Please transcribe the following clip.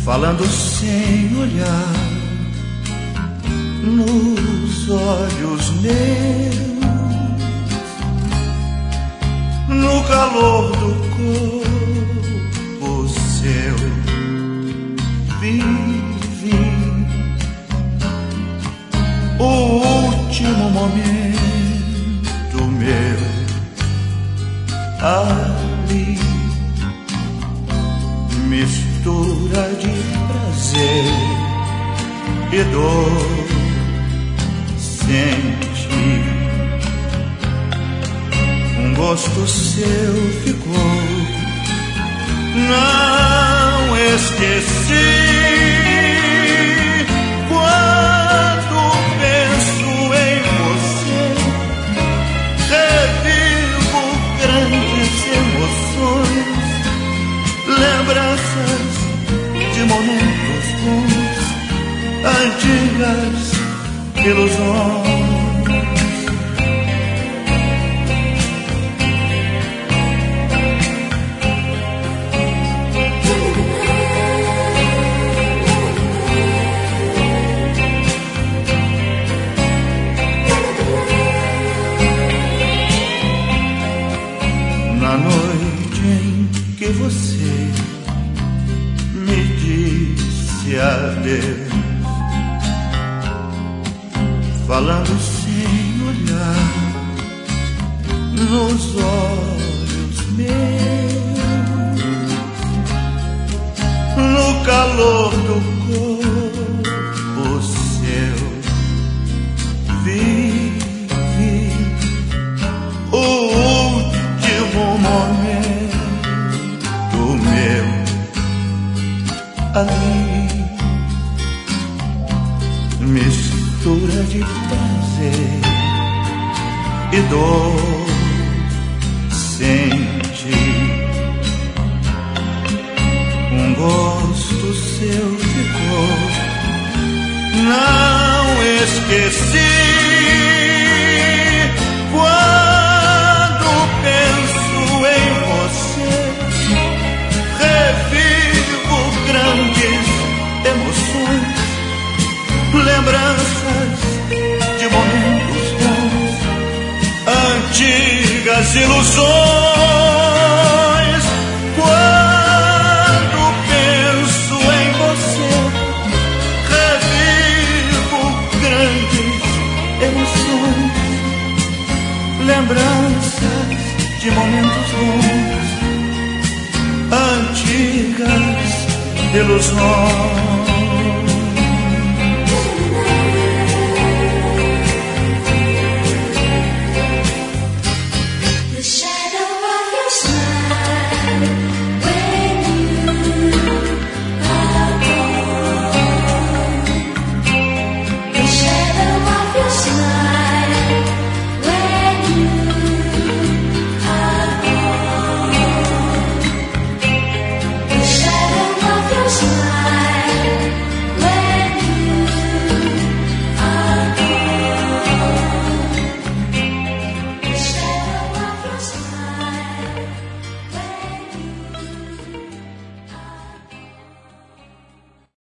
falando sem olhar nos olhos meus, no calor do corpo seu, vivi o último momento meu ali, mistura de prazer e dor. Senti um gosto seu ficou, não esqueci. Quando penso em você, revivo grandes emoções, lembranças de momentos bons, antigas ilusões. Na noite em que você me disse adeus, falando sem olhar nos olhos meus, no calor do corpo seu, vivi o último momento meu ali, mistura de prazer e dor. Senti um gosto seu ficou, não esqueci. Quando penso em você, revivo grandes emoções, lembranças de momentos bons, antigas ilusões. Quando penso em você, revivo grandes emoções, lembranças de momentos bons, antigas ilusões.